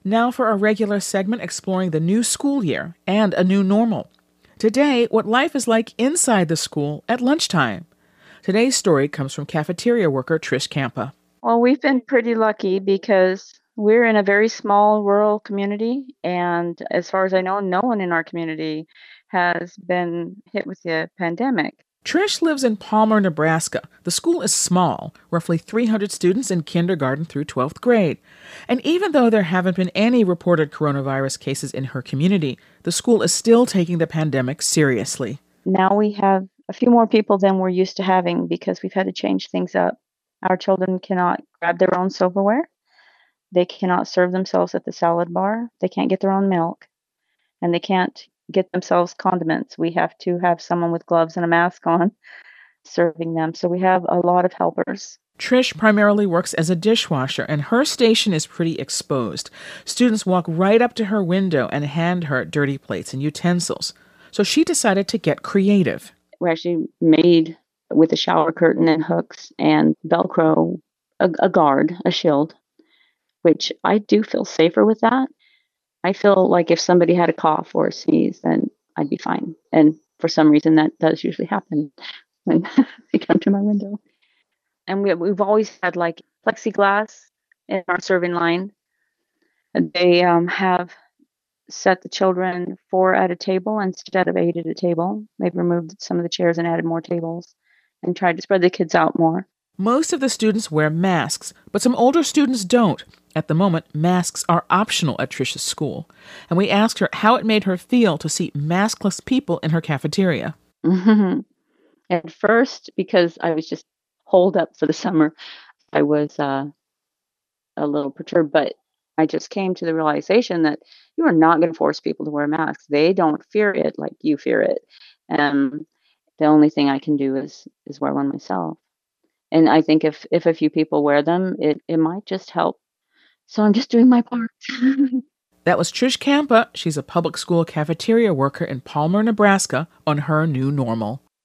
Now for a regular segment exploring the new school year and a new normal. Today, what life is like inside the school at lunchtime. Today's story comes from cafeteria worker Trish Campa. Well, we've been pretty lucky because we're in a very small rural community, and as far as I know, no one in our community has been hit with the pandemic. Trish lives in Palmer, Nebraska. The school is small, roughly 300 students in kindergarten through 12th grade. And even though there haven't been any reported coronavirus cases in her community, the school is still taking the pandemic seriously. Now we have a few more people than we're used to having because we've had to change things up. Our children cannot grab their own silverware. They cannot serve themselves at the salad bar. They can't get their own milk, and they can't get themselves condiments. We have to have someone with gloves and a mask on serving them. So we have a lot of helpers. Trish primarily works as a dishwasher, and her station is pretty exposed. Students walk right up to her window and hand her dirty plates and utensils. So she decided to get creative. We actually made with a shower curtain and hooks and Velcro a guard, a shield, which I do feel safer with that. I feel like if somebody had a cough or a sneeze, then I'd be fine. And for some reason, that does usually happen when they come to my window. And we've always had like plexiglass in our serving line. They have set the children 4 at a table instead of 8 at a table. They've removed some of the chairs and added more tables and tried to spread the kids out more. Most of the students wear masks, but some older students don't. At the moment, masks are optional at Trish's school. And we asked her how it made her feel to see maskless people in her cafeteria. At first, because I was just holed up for the summer, I was a little perturbed, but I just came to the realization that you are not going to force people to wear masks. They don't fear it like you fear it. The only thing I can do is wear one myself. And I think if a few people wear them, it might just help. So I'm just doing my part. That was Trish Campa. She's a public school cafeteria worker in Palmer, Nebraska, on her new normal.